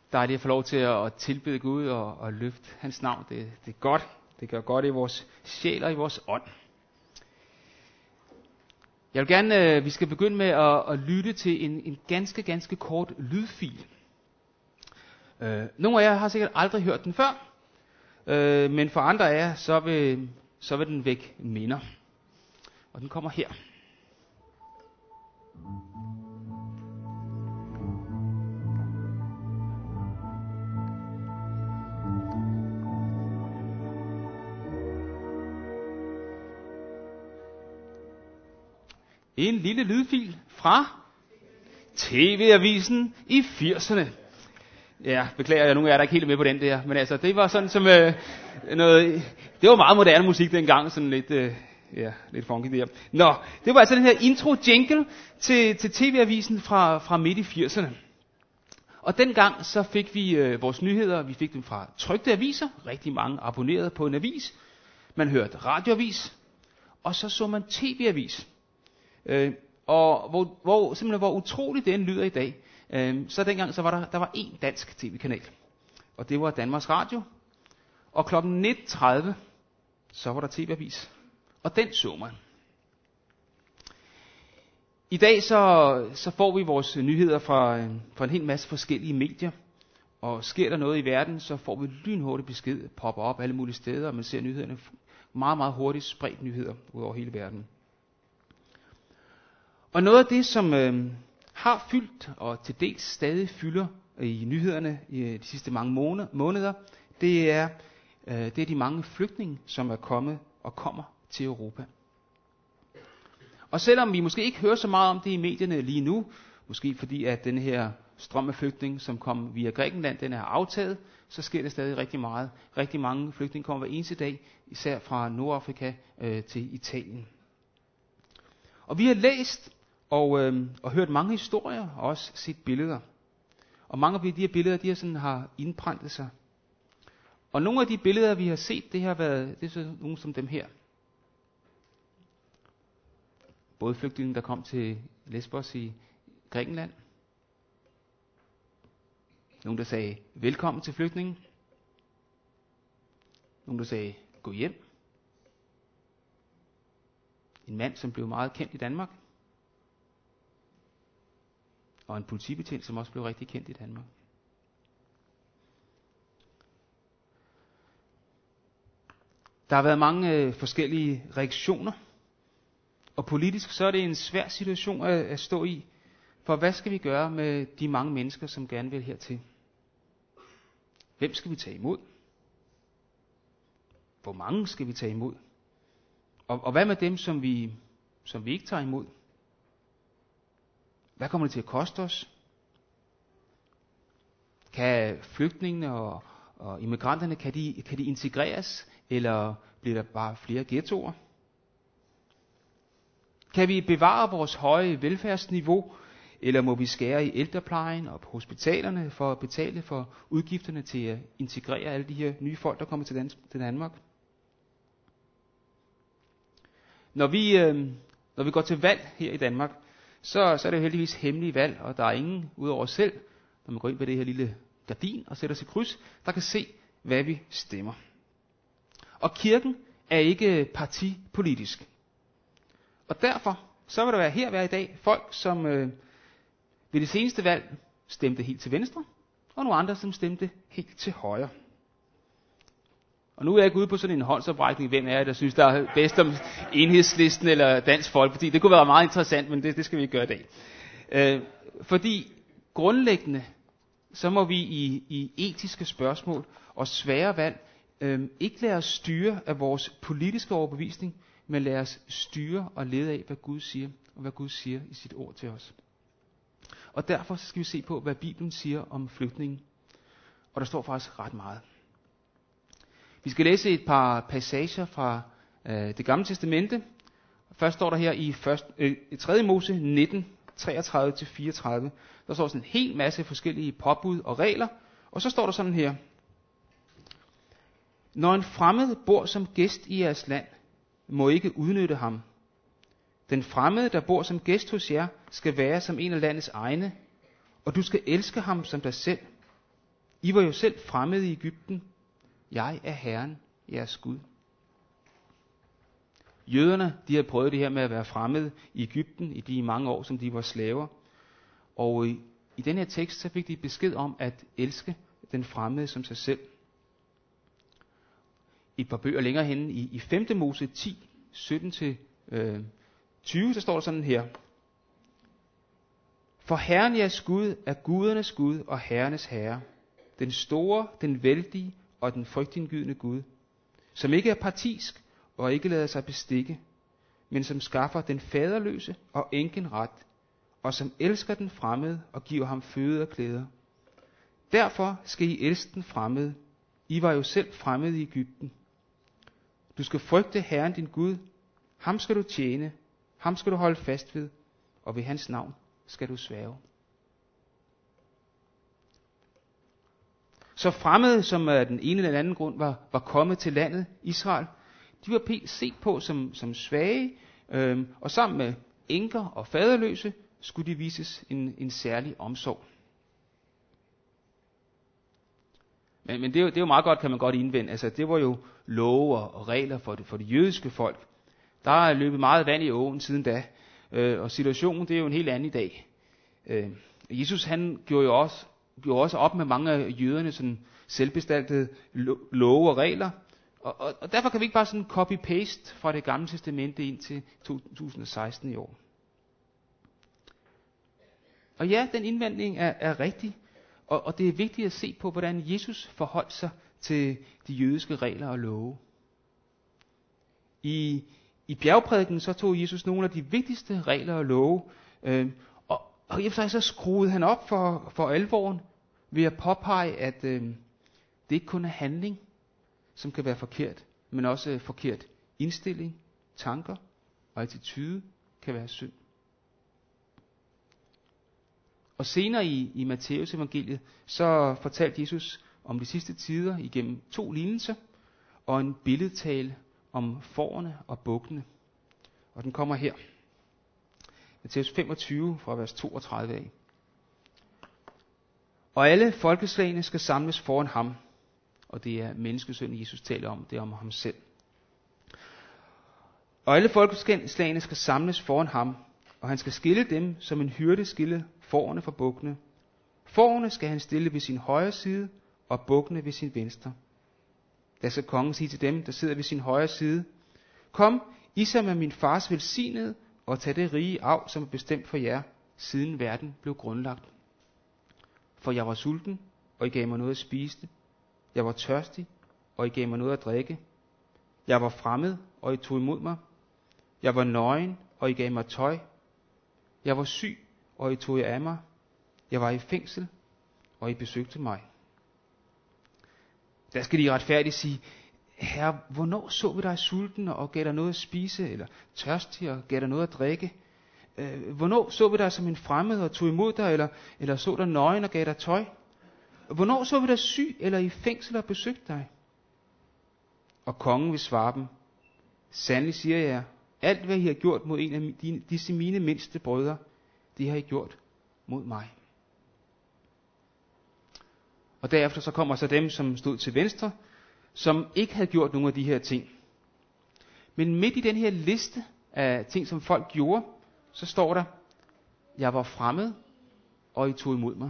Dejligt at få lov til at tilbede Gud og løfte hans navn. Det er godt. Det gør godt i vores sjæl og i vores ånd. Jeg vil gerne, vi skal begynde med at lytte til en ganske kort lydfil. Nogle af jer har sikkert aldrig hørt den før, men for andre af jer, så vil den vække minder. Og den kommer her. En lille lydfil fra TV-avisen i 80'erne. Ja, beklager jeg, nogle af jer der er ikke helt med på den der, men altså, det var sådan som noget, det var meget moderne musik dengang, sådan lidt funky der. Nå, det var altså den her intro-jingle til TV-avisen fra midt i 80'erne. Og dengang så fik vi vores nyheder, vi fik dem fra trykte aviser, rigtig mange abonnerede på en avis. Man hørte radioavis, og så man tv-avis. Og hvor utroligt den lyder i dag. Så dengang så var der var én dansk tv-kanal, og det var Danmarks Radio. Og klokken 19:30 så var der tv-avis, og den så man. I dag så får vi vores nyheder fra en hel masse forskellige medier, og sker der noget i verden, så får vi lynhurtigt besked, popper op alle mulige steder, og man ser nyhederne meget hurtigt spredt nyheder ud over hele verden. Og noget af det, som har fyldt og til dels stadig fylder i nyhederne i de sidste mange måneder, det er de mange flygtninge, som er kommet og kommer til Europa. Og selvom vi måske ikke hører så meget om det i medierne lige nu, måske fordi at den her strøm af flygtninge, som kom via Grækenland, den er aftaget, så sker det stadig rigtig meget. Rigtig mange flygtninge kommer hver eneste dag, især fra Nordafrika til Italien. Og vi har læst og hørt mange historier, og også set billeder. Og mange af de her billeder, har indpræntet sig. Og nogle af de billeder, vi har set, det er så nogle som dem her. Både flygtninge, der kom til Lesbos i Grækenland. Nogle, der sagde, velkommen til flygtninge. Nogle, der sagde, gå hjem. En mand, som blev meget kendt i Danmark. Og en politibetjent, som også blev rigtig kendt i Danmark. Der har været mange forskellige reaktioner. Og politisk så er det en svær situation at stå i. For hvad skal vi gøre med de mange mennesker, som gerne vil hertil? Hvem skal vi tage imod? Hvor mange skal vi tage imod? Og hvad med dem, som vi ikke tager imod? Hvad kommer det til at koste os? Kan flygtningene og immigranterne, kan de integreres? Eller bliver der bare flere ghettoer? Kan vi bevare vores høje velfærdsniveau? Eller må vi skære i ældreplejen og på hospitalerne for at betale for udgifterne til at integrere alle de her nye folk, der kommer til Danmark? Når vi går til valg her i Danmark, så er det jo heldigvis hemmelige valg, og der er ingen udover os selv, når man går ind ved det her lille gardin og sætter sig kryds, der kan se, hvad vi stemmer. Og kirken er ikke partipolitisk. Og derfor så vil der være i dag folk, som ved det seneste valg stemte helt til venstre, og nogle andre, som stemte helt til højre. Og nu er jeg ikke ude på sådan en håndsoprækning, hvem er jeg, der synes, der er bedst om Enhedslisten eller Dansk Folkeparti. Det kunne være meget interessant, men det skal vi ikke gøre i dag. Fordi grundlæggende, så må vi i etiske spørgsmål og svære valg ikke lade os styre af vores politiske overbevisning, men lade os styre og lede af, hvad Gud siger, og hvad Gud siger i sit ord til os. Og derfor skal vi se på, hvad Bibelen siger om flygtninge. Og der står faktisk ret meget. Vi skal læse et par passager fra det gamle testamente. Først står der her i 3. Mose 19, 33-34. Der står sådan en hel masse forskellige påbud og regler. Og så står der sådan her. Når en fremmed bor som gæst i jeres land, må ikke udnytte ham. Den fremmede, der bor som gæst hos jer, skal være som en af landets egne, og du skal elske ham som dig selv. I var jo selv fremmede i Egypten. Jeg er Herren, jeres Gud. Jøderne, de havde prøvet det her med at være fremmede i Egypten i de mange år, som de var slaver. Og i den her tekst, så fik de besked om at elske den fremmede som sig selv. Et par bøger længere henne i 5. Mose 10, 17-20, så står der sådan her. For Herren jeres Gud er gudernes Gud og herrenes herre, den store, den vældige og den frygtindgydende Gud, som ikke er partisk og ikke lader sig bestikke, men som skaffer den faderløse og enken ret, og som elsker den fremmede og giver ham føde og klæder. Derfor skal I elske den fremmede. I var jo selv fremmede i Egypten. Du skal frygte Herren din Gud. Ham skal du tjene. Ham skal du holde fast ved. Og ved hans navn skal du sværge. Så fremmede, som af den ene eller den anden grund var kommet til landet Israel, de var set på som svage, og sammen med enker og faderløse skulle de vises en særlig omsorg. Men det er jo meget godt, kan man godt indvende. Altså, det var jo love og regler for det jødiske folk. Der er løbet meget vand i åen siden da, og situationen det er jo en helt anden i dag. Jesus han gjorde også op med mange af jøderne sådan selvbestaltede love og regler, og derfor kan vi ikke bare sådan copy-paste fra det gamle testamente ind til 2016 i år. Og ja, den indvending er rigtig, og det er vigtigt at se på, hvordan Jesus forholdt sig til de jødiske regler og love. I bjergprædiken så tog Jesus nogle af de vigtigste regler og love, og i og for sig så skruede han op for alvoren ved at påpege, at det ikke kun er handling, som kan være forkert, men også forkert indstilling, tanker og attitude kan være synd. Og senere i Matteus evangeliet, så fortalte Jesus om de sidste tider igennem 2 lignelser og en billedtale om fårene og bukkene. Og den kommer her. Matteus 25 fra vers 32 af. Og alle folkeslagene skal samles foran ham. Og det er menneskesønnen Jesus taler om, det er om ham selv. Og alle folkeslagene skal samles foran ham, og han skal skille dem, som en hyrde skille fårene fra bukkene. Fårene skal han stille ved sin højre side, og bukkene ved sin venstre. Da skal kongen sige til dem, der sidder ved sin højre side, kom, I som er min fars velsignede, og tag det rige arv, som er bestemt for jer, siden verden blev grundlagt. For jeg var sulten, og I gav mig noget at spise. Jeg var tørstig, og I gav mig noget at drikke. Jeg var fremmed, og I tog imod mig. Jeg var nøgen, og I gav mig tøj. Jeg var syg, og I tog jer af mig. Jeg var i fængsel, og I besøgte mig. Der skal de retfærdigt sige, Herre, hvornår så vi dig sulten og gav dig noget at spise, eller tørstig og gav dig noget at drikke? Hvornår så vi dig som en fremmed og tog imod dig, eller så dig nøgen og gav dig tøj? Hvornår så vi dig syg eller i fængsel og besøgte dig? Og kongen vil svare dem, sandelig siger jeg, alt hvad I har gjort mod en af disse mine mindste brødre, det har I gjort mod mig. Og derefter så kommer så dem, som stod til venstre, som ikke havde gjort nogen af de her ting. Men midt i den her liste af ting, som folk gjorde, så står der, jeg var fremmed, og I tog imod mig.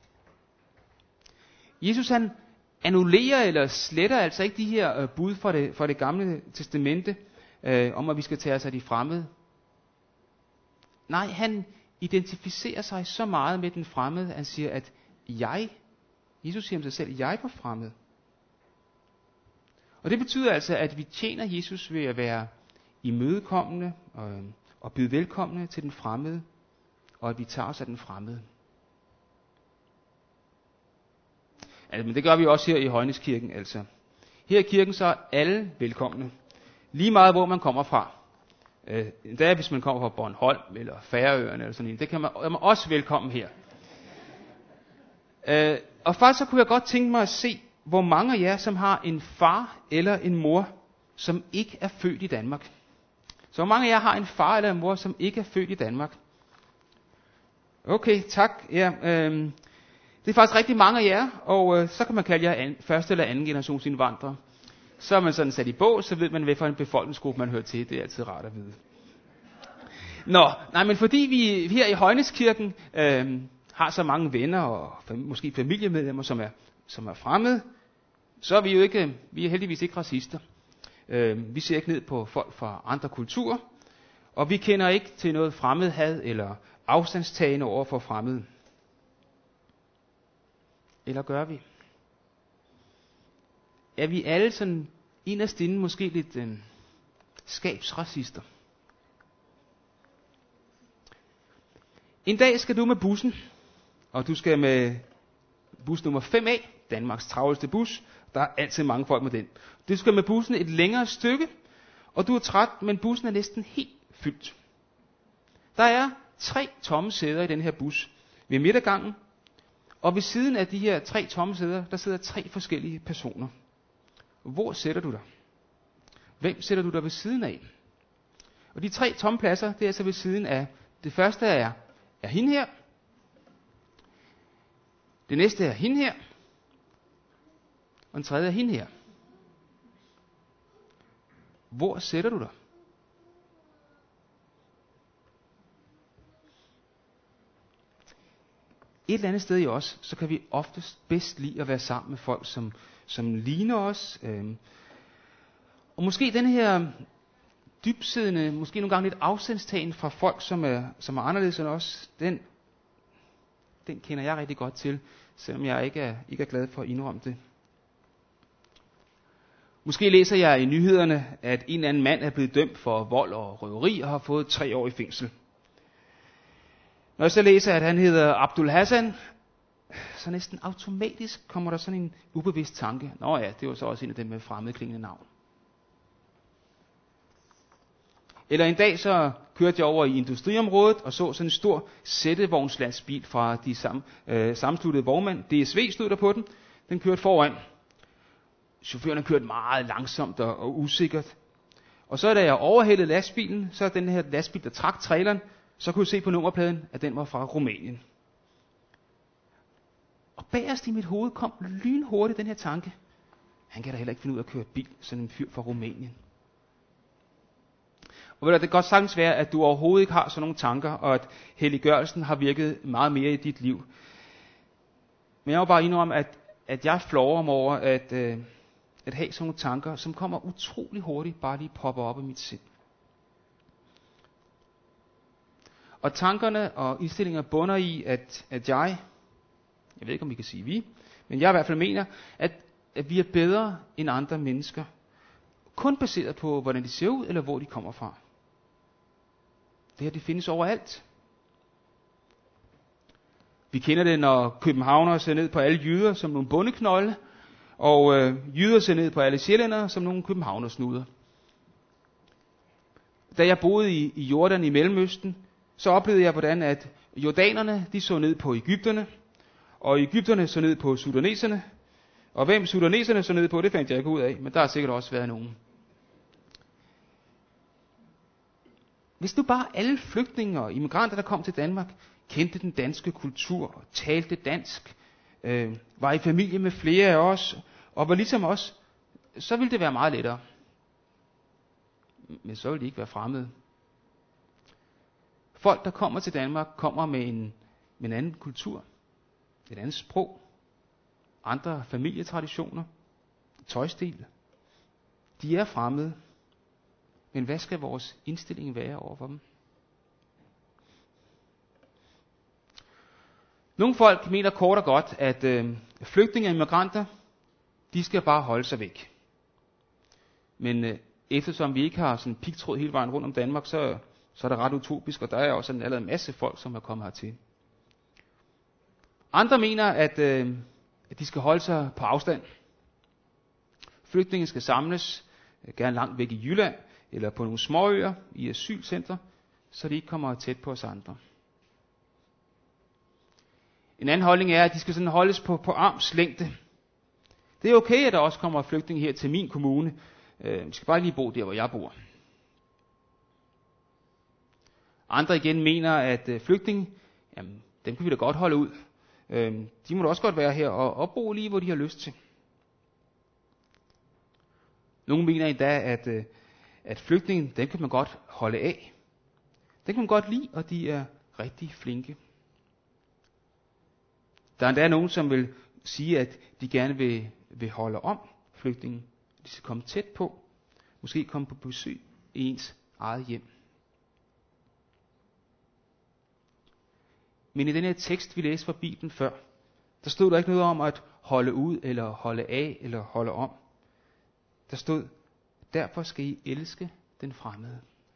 Jesus han annullerer eller sletter altså ikke de her bud fra det gamle testamente, om at vi skal tage os af de fremmede. Nej, han identificerer sig så meget med den fremmede, han siger, at Jesus siger om sig selv, jeg var fremmed. Og det betyder altså, at vi tjener Jesus ved at være imødekommende og byde velkomne til den fremmede, og at vi tager os af den fremmede. Altså, men det gør vi også her i Højneskirken. Altså. Her i kirken så er alle velkomne. Lige meget hvor man kommer fra. Endda hvis man kommer fra Bornholm eller Færøerne eller sådan en, det er man også velkommen her. Og faktisk så kunne jeg godt tænke mig at se, hvor mange af jer, som har en far eller en mor, som ikke er født i Danmark. Så hvor mange af jer har en far eller en mor, som ikke er født i Danmark? Okay, tak. Ja, Det er faktisk rigtig mange af jer, og så kan man kalde jer første eller anden generations indvandrere. Så er man sådan sat i bås, så ved man, hvad for en befolkningsgruppe man hører til. Det er altid rart at vide. Men fordi vi her i Højneskirken har så mange venner og måske familiemedlemmer, som er fremmede, så er vi er heldigvis ikke racister. Vi ser ikke ned på folk fra andre kulturer, og vi kender ikke til noget fremmedhad eller afstandstagende over for fremmede. Eller gør vi? Er vi alle sådan inderst inde måske lidt skabsracister? En dag skal du med bussen, og du skal med bus nummer 5A, Danmarks travleste bus. Der er altid mange folk med den. Du skal med bussen et længere stykke, og du er træt, men bussen er næsten helt fyldt. Der er 3 tomme sæder i den her bus ved midtergangen, og ved siden af de her 3 tomme sæder, der sidder 3 forskellige personer. Hvor sætter du dig? Hvem sætter du dig ved siden af? Og de 3 tomme pladser, det er altså ved siden af. Det første er hende her. Det næste er hende her. Og den tredje er hende her. Hvor sætter du dig? Et eller andet sted i os, så kan vi oftest bedst lide at være sammen med folk, som ligner os. Og måske den her dybsiddende, måske nogle gange lidt afstandstagen fra folk, som er anderledes end os, den kender jeg rigtig godt til, selvom jeg ikke er glad for at indrømme det. Måske læser jeg i nyhederne, at en eller anden mand er blevet dømt for vold og røveri og har fået 3 år i fængsel. Når jeg så læser, at han hedder Abdul Hassan, så næsten automatisk kommer der sådan en ubevidst tanke. Nå ja, det var så også en af dem med fremmedklingende navn. Eller en dag så kørte jeg over i industriområdet og så sådan en stor sættevognslandsbil fra de sammenslutede vognmænd. DSV stod der på den. Den kørte foran. Chaufføren kørte meget langsomt og usikkert. Og så da jeg overhældede lastbilen, så den her lastbil, der trak traileren, så kunne jeg se på nummerpladen, at den var fra Rumænien. Og bagerst i mit hoved kom lynhurtigt den her tanke. Han kan da heller ikke finde ud af at køre bil, sådan en fyr fra Rumænien. Og det kan godt sagtens være, at du overhovedet ikke har sådan nogle tanker, og at helliggørelsen har virket meget mere i dit liv. Men jeg må bare indrømme, at jeg flår mig over at have sådan nogle tanker, som kommer utrolig hurtigt, bare lige popper op i mit sind. Og tankerne og indstillinger bunder i, at jeg ved ikke om vi kan sige vi, men jeg i hvert fald mener, at vi er bedre end andre mennesker. Kun baseret på, hvordan de ser ud, eller hvor de kommer fra. Det her, det findes overalt. Vi kender det, når københavnere ser ned på alle jyder som nogle bondeknolde, og jyder ser ned på alle sjællændere som nogle københavnersnuder. Da jeg boede i Jordan i Mellemøsten, så oplevede jeg, hvordan at jordanerne, de så ned på egypterne, og egypterne så ned på sudaneserne, og hvem sudaneserne så ned på, det fandt jeg ikke ud af, men der har sikkert også været nogen. Hvis nu bare alle flygtninge og immigranter, der kom til Danmark, kendte den danske kultur, talte dansk, var i familie med flere af os, og var ligesom os, så ville det være meget lettere. Men så ville de ikke være fremmede. Folk, der kommer til Danmark, kommer med en anden kultur, et andet sprog, andre familietraditioner, tøjstil. De er fremmede. Men hvad skal vores indstilling være over for dem? Nogle folk mener kort og godt, at flygtninge og immigranter, de skal bare holde sig væk. Men eftersom vi ikke har sådan en pigtråd hele vejen rundt om Danmark, så er det ret utopisk, og der er også allerede en masse folk, som er kommet hertil. Andre mener, at de skal holde sig på afstand. Flygtninge skal samles, gerne langt væk i Jylland, eller på nogle småøer i asylcentre, så de ikke kommer tæt på os andre. En anden holdning er, at de skal sådan holdes på arms længde. Det er okay, at der også kommer flygtninge her til min kommune. Vi skal bare lige bo der, hvor jeg bor. Andre igen mener, at flygtninge, jamen, dem kan vi da godt holde ud. De må da også godt være her og bo lige, hvor de har lyst til. Nogle mener endda, at flygtningen, den kan man godt holde af. Den kan man godt lide, og de er rigtig flinke. Der er endda nogen, som vil sige, at de gerne vil holde om flygtningen. De skal komme tæt på. Måske komme på besøg i ens eget hjem. Men i den her tekst, vi læste fra Bibelen før, der stod der ikke noget om at holde ud, eller holde af, eller holde om. Der stod, derfor skal I elske den fremmede.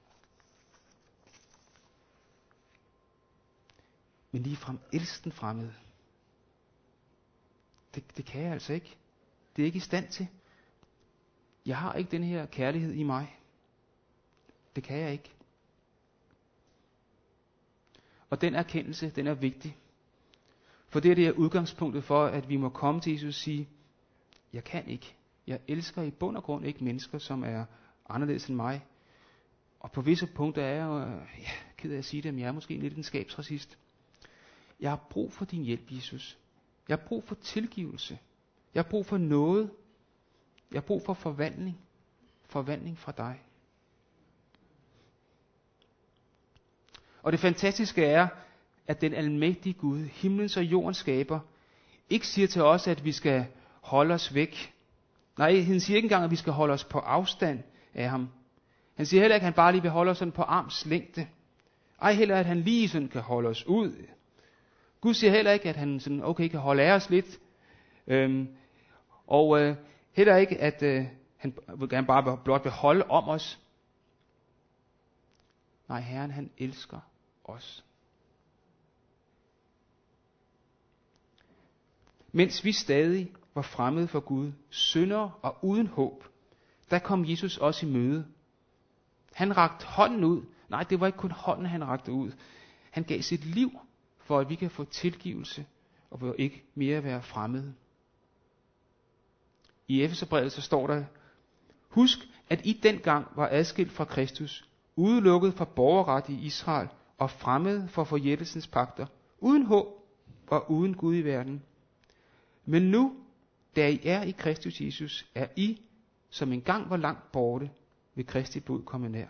Men ligefrem elske den fremmede. Det kan jeg altså ikke. Det er jeg ikke i stand til. Jeg har ikke den her kærlighed i mig. Det kan jeg ikke. Og den erkendelse, den er vigtig. For det er udgangspunktet for, at vi må komme til Jesus og sige, jeg kan ikke. Jeg elsker i bund og grund ikke mennesker, som er anderledes end mig. Og på visse punkter er jeg ked af at sige det, men jeg er måske lidt en skabsracist. Jeg har brug for din hjælp, Jesus. Jeg har brug for tilgivelse. Jeg har brug for noget. Jeg har brug for forvandling. Forvandling fra dig. Og det fantastiske er, at den almægtige Gud, himlens og jordens skaber, ikke siger til os, at vi skal holde os væk. Nej, han siger ikke engang, at vi skal holde os på afstand af ham. Han siger heller ikke, at han bare lige vil holde os sådan på arms længde. Ej heller, at han lige sådan kan holde os ud. Gud siger heller ikke, at han sådan, okay, kan holde af os lidt. Heller ikke, at han bare blot vil holde om os. Nej, Herren, han elsker os. Mens vi stadig var fremmede for Gud, syndere og uden håb, der kom Jesus også i møde. Han rakte hånden ud. Nej, det var ikke kun hånden, han rakte ud. Han gav sit liv, for at vi kan få tilgivelse, og for ikke mere være fremmede. I Efeserbrevet så står der, husk, at I dengang var adskilt fra Kristus, udelukket fra borgerret i Israel, og fremmede for forjættelsens pagter, uden håb og uden Gud i verden. Men nu, da I er i Kristus Jesus, er I, som engang var langt borte, ved Kristi blod komme nær.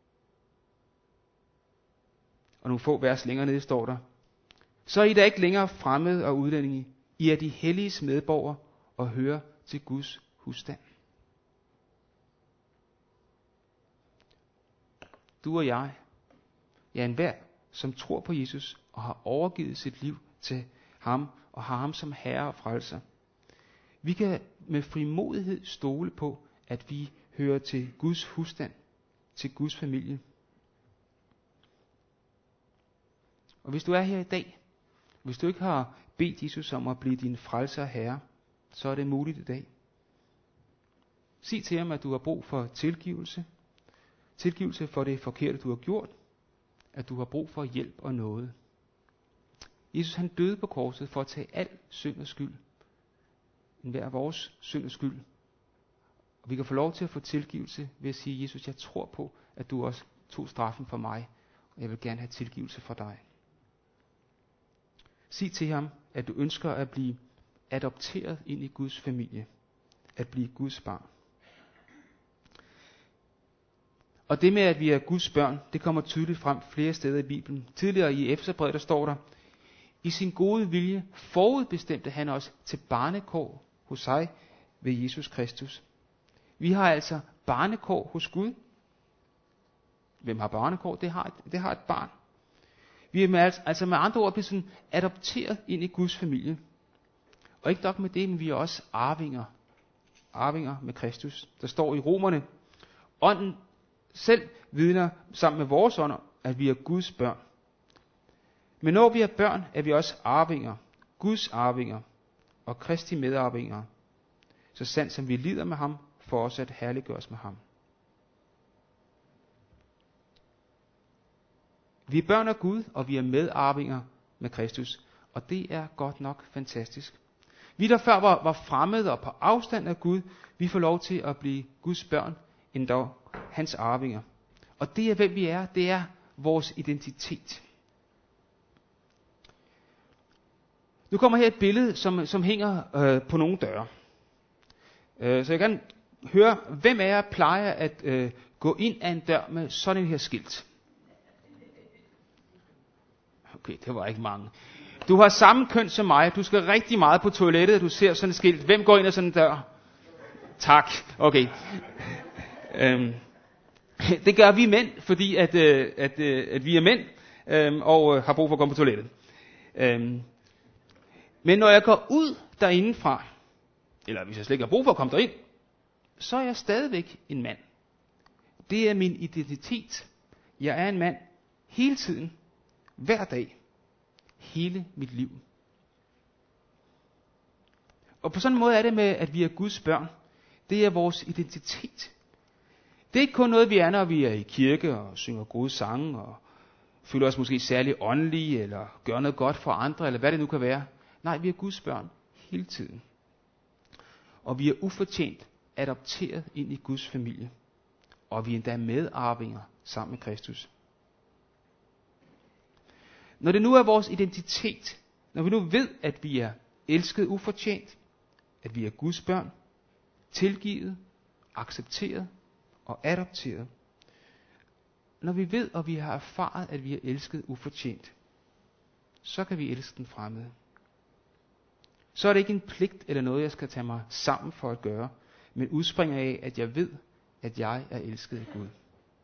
Og nogle få vers længere nede står der, så er I da ikke længere fremmede og udlændinge. I er de helliges medborgere og hører til Guds husstand. Du og jeg, ja enhver, som tror på Jesus og har overgivet sit liv til ham og har ham som herre og frelser. Vi kan med frimodighed stole på, at vi hører til Guds husstand, til Guds familie. Og hvis du er her i dag, hvis du ikke har bedt Jesus om at blive din frelser og herre, så er det muligt i dag. Sig til ham, at du har brug for tilgivelse. Tilgivelse for det forkerte, du har gjort. At du har brug for hjælp og noget. Jesus han døde på korset for at tage al synd og skyld. Enhver af vores synd og skyld. Og vi kan få lov til at få tilgivelse ved at sige, Jesus, jeg tror på, at du også tog straffen for mig. Og jeg vil gerne have tilgivelse for dig. Sig til ham, at du ønsker at blive adopteret ind i Guds familie. At blive Guds barn. Og det med, at vi er Guds børn, det kommer tydeligt frem flere steder i Bibelen. Tidligere i Efeserbrevet, der står der, i sin gode vilje forudbestemte han os til barnekår hos sig ved Jesus Kristus. Vi har altså barnekår hos Gud. Hvem har barnekår? Det har et barn. Vi er altså med andre ord blevet sådan adopteret ind i Guds familie. Og ikke nok med det, men vi er også arvinger. Arvinger med Kristus. Der står i Romerne, ånden selv vidner sammen med vores ånd, at vi er Guds børn. Men når vi er børn, er vi også arvinger. Guds arvinger og Kristi medarvinger. Så sandt som vi lider med ham, for os at herliggøres med ham. Vi er børn af Gud, og vi er medarvinger med Kristus. Og det er godt nok fantastisk. Vi der før var fremmede og på afstand af Gud, vi får lov til at blive Guds børn, endda hans arvinger. Og det er hvem vi er, det er vores identitet. Nu kommer her et billede, som hænger på nogle døre. Så jeg kan høre, hvem af jer plejer at gå ind ad en dør med sådan en her skilt? Okay, det var ikke mange. Du har samme køn som mig. Du skal rigtig meget på toilettet, og du ser sådan et skilt. Hvem går ind ad sådan en dør? Tak. Okay. Det gør vi mænd, fordi at vi er mænd og har brug for at komme på toilettet. Men når jeg går ud derindefra, eller hvis jeg slet ikke har brug for at komme derind, så er jeg stadigvæk en mand. Det er min identitet. Jeg er en mand hele tiden, hver dag, hele mit liv. Og på sådan en måde er det med, at vi er Guds børn. Det er vores identitet. Det er ikke kun noget, vi er, når vi er i kirke og synger gode sange, og føler os måske særlig åndelige, eller gør noget godt for andre, eller hvad det nu kan være. Nej, vi er Guds børn hele tiden. Og vi er ufortjent adopteret ind i Guds familie. Og vi er endda medarvinger sammen med Kristus. Når det nu er vores identitet, når vi nu ved, at vi er elsket ufortjent, at vi er Guds børn, tilgivet, accepteret og adopteret, når vi ved, og vi har erfaret, at vi er elsket ufortjent, så kan vi elske den fremmede. Så er det ikke en pligt eller noget, jeg skal tage mig sammen for at gøre, men udspringer af, at jeg ved, at jeg er elsket af Gud.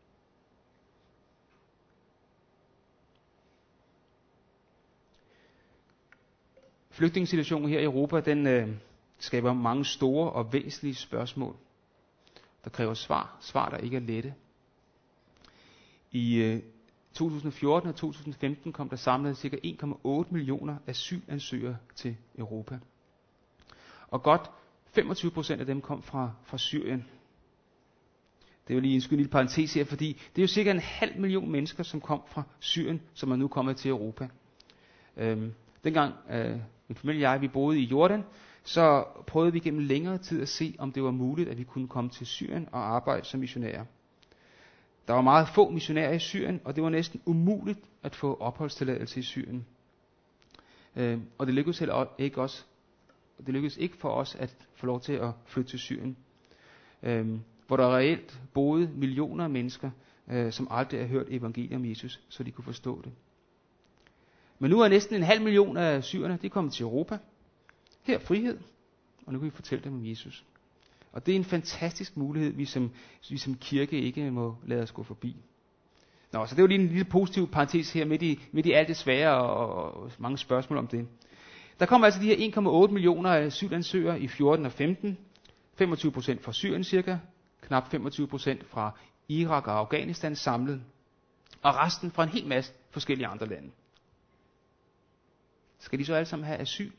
Flygtningesituationen her i Europa, den skaber mange store og væsentlige spørgsmål, der kræver svar der ikke er lette. I 2014 og 2015 kom der samlet ca. 1,8 millioner asylansøgere til Europa. Og godt 25% af dem kom fra Syrien. Det er jo lige en lille parentes her, fordi det er jo cirka 0,5 million mennesker, som kom fra Syrien, som er nu kommet til Europa. Dengang min familie og jeg, vi boede i Jordan, så prøvede vi gennem længere tid at se, om det var muligt, at vi kunne komme til Syrien og arbejde som missionærer. Der var meget få missionærer i Syrien, og det var næsten umuligt at få opholdstilladelse i Syrien. Og det lykkedes ikke for os at få lov til at flytte til Syrien, hvor der reelt boede millioner af mennesker, som aldrig har hørt evangeliet om Jesus, så de kunne forstå det. Men nu er næsten 0,5 million af syrerne, de er kommet til Europa. Her er frihed, og nu kan vi fortælle dem om Jesus. Og det er en fantastisk mulighed, vi som kirke ikke må lade os gå forbi. Nå, så det var lige en lille positiv parentes her midt i alt det svære og mange spørgsmål om det. Der kom altså de her 1,8 millioner asylansøgere i 14 og 15. 25% fra Syrien cirka, knap 25% fra Irak og Afghanistan samlet, og resten fra en hel masse forskellige andre lande. Skal de så alle sammen have asyl?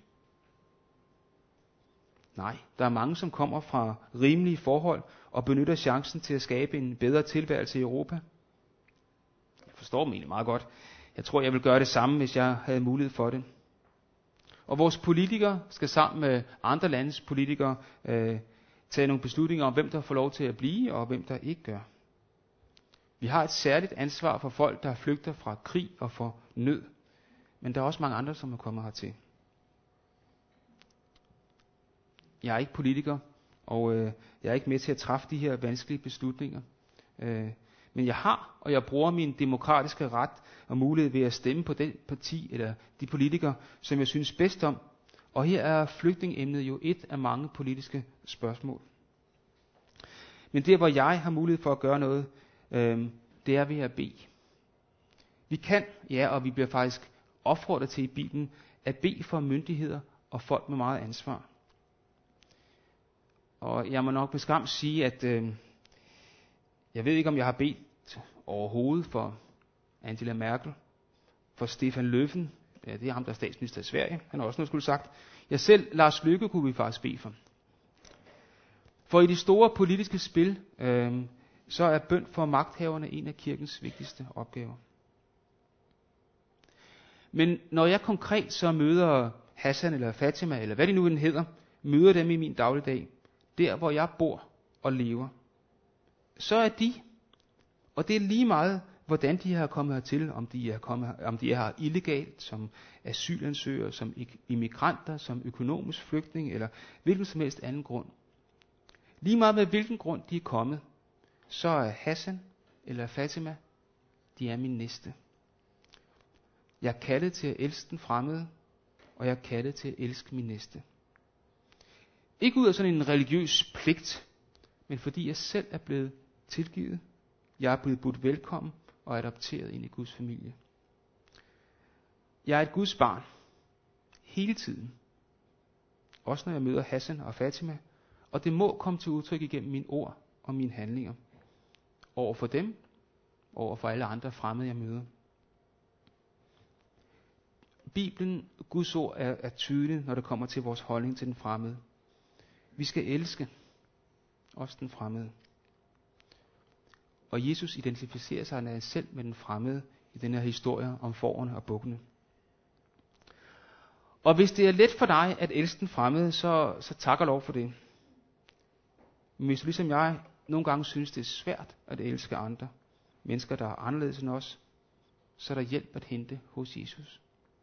Nej, der er mange, som kommer fra rimelige forhold og benytter chancen til at skabe en bedre tilværelse i Europa. Jeg forstår dem egentlig meget godt. Jeg tror, jeg vil gøre det samme, hvis jeg havde mulighed for det. Og vores politikere skal sammen med andre landes politikere tage nogle beslutninger om, hvem der får lov til at blive, og hvem der ikke gør. Vi har et særligt ansvar for folk, der flygter fra krig og for nød. Men der er også mange andre, som er kommet hertil. Jeg er ikke politiker, og jeg er ikke med til at træffe de her vanskelige beslutninger. Men jeg har, og jeg bruger min demokratiske ret og mulighed ved at stemme på den parti eller de politikere, som jeg synes bedst om. Og her er flygtningemnet jo et af mange politiske spørgsmål. Men der, hvor jeg har mulighed for at gøre noget, det er ved at bede. Vi kan, ja, og vi bliver faktisk opfordret til i Bibelen, at bede for myndigheder og folk med meget ansvar. Og jeg må nok med skam sige, at jeg ved ikke, om jeg har bedt overhovedet for Angela Merkel, for Stefan Löfven, ja, det er ham, der er statsminister i Sverige, han har også noget skulle sagt. Jeg selv, Lars Løkke, kunne vi faktisk bede for. For i de store politiske spil, så er bøn for magthaverne en af kirkens vigtigste opgaver. Men når jeg konkret så møder Hassan eller Fatima, eller hvad de nu end hedder, møder dem i min dagligdag, der hvor jeg bor og lever, så er de, og det er lige meget, hvordan de er kommet hertil, om de er her illegalt, som asylansøgere, som immigranter, som økonomisk flygtning, eller hvilken som helst anden grund. Lige meget med hvilken grund de er kommet, så er Hassan eller Fatima, de er min næste. Jeg er kaldet til at elske den fremmede, og jeg er kaldet til at elske min næste. Ikke ud af sådan en religiøs pligt, men fordi jeg selv er blevet tilgivet. Jeg er blevet budt velkommen og adopteret ind i Guds familie. Jeg er et Guds barn. Hele tiden. Også når jeg møder Hassan og Fatima. Og det må komme til udtryk igennem mine ord og mine handlinger. Over for dem, over for alle andre fremmede, jeg møder. Bibelen, Guds ord, er tydelig, når det kommer til vores holdning til den fremmede. Vi skal elske også den fremmede. Og Jesus identificerer sig selv med den fremmede i den her historie om fårene og bukkene. Og hvis det er let for dig at elske den fremmede, så tak og lov for det. Men hvis du ligesom jeg nogle gange synes, det er svært at elske andre, mennesker, der er anderledes end os, så er der hjælp at hente hos Jesus.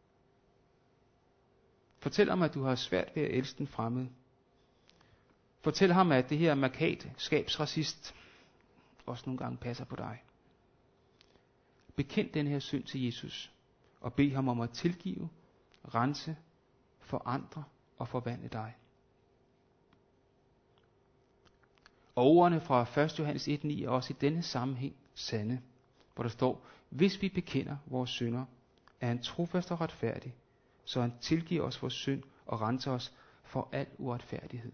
Fortæl ham, at du har svært ved at elske den fremmede. Fortæl ham, at det her markat, skabsracist, også nogle gange passer på dig. Bekend den her synd til Jesus, og bed ham om at tilgive, rense, forandre og forvandle dig. Og ordene fra 1. Johannes 1:9 er også i denne sammenhæng sande, hvor der står, hvis vi bekender vores synder, er han trofast og retfærdig, så han tilgiver os vores synd og renser os for al uretfærdighed.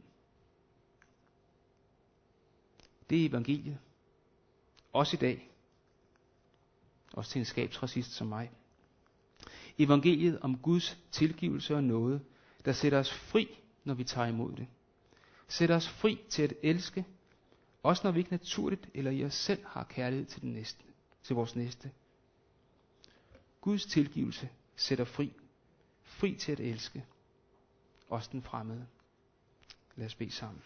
Det er evangeliet. Også i dag. Også til en skabsracist som mig. Evangeliet om Guds tilgivelse og nåde, der sætter os fri, når vi tager imod det. Sætter os fri til at elske, også når vi ikke naturligt eller i os selv har kærlighed til den næste, til vores næste. Guds tilgivelse sætter fri. Fri til at elske. Også den fremmede. Lad os bede sammen.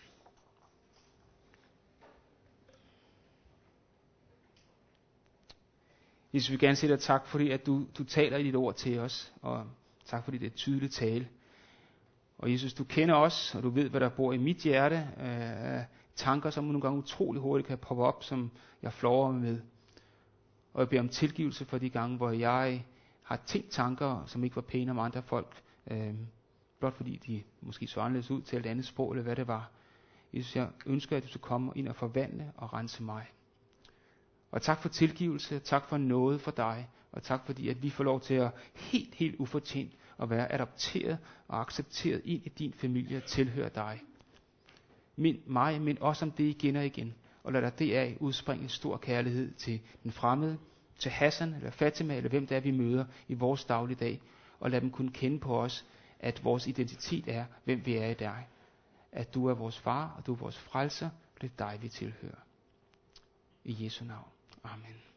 Jesus, vil gerne sige dig tak, fordi at du taler i dit ord til os, og tak fordi det er tydeligt tale. Og Jesus, du kender os, og du ved, hvad der bor i mit hjerte, tanker, som nogle gange utrolig hurtigt kan poppe op, som jeg flår med. Og jeg beder om tilgivelse for de gange, hvor jeg har tænkt tanker, som ikke var pæne om andre folk, blot fordi de måske så anderledes ud til et andet sprog, eller hvad det var. Jesus, jeg ønsker, at du skal komme ind og forvandle og rense mig. Og tak for tilgivelse, tak for noget for dig, og tak fordi, at vi får lov til at helt ufortjent at være adopteret og accepteret ind i din familie og tilhøre dig. Mind også om det igen og igen, og lad dig deraf udspringe en stor kærlighed til den fremmede, til Hassan eller Fatima, eller hvem det er, vi møder i vores dagligdag, og lad dem kunne kende på os, at vores identitet er, hvem vi er i dig. At du er vores far, og du er vores frelser, og det er dig, vi tilhører. I Jesu navn. Amen.